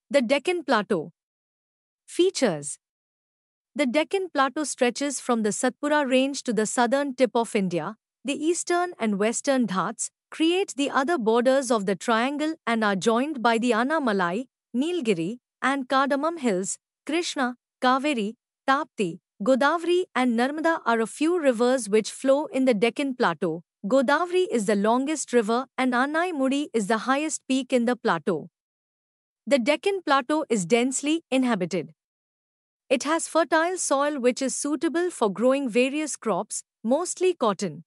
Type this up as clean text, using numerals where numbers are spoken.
The Deccan Plateau. Features. The Deccan Plateau stretches from the Satpura Range to the southern tip of India. The eastern and western Ghats create the other borders of the triangle and are joined by the Annamalai, Nilgiri, and Cardamom Hills. Krishna, Kaveri, Tapti, Godavari, and Narmada are a few rivers which flow in the Deccan Plateau. Godavari is the longest river, and Annai Mudi is the highest peak in the plateau. The Deccan Plateau is densely inhabited. It has fertile soil which is suitable for growing various crops, mostly cotton.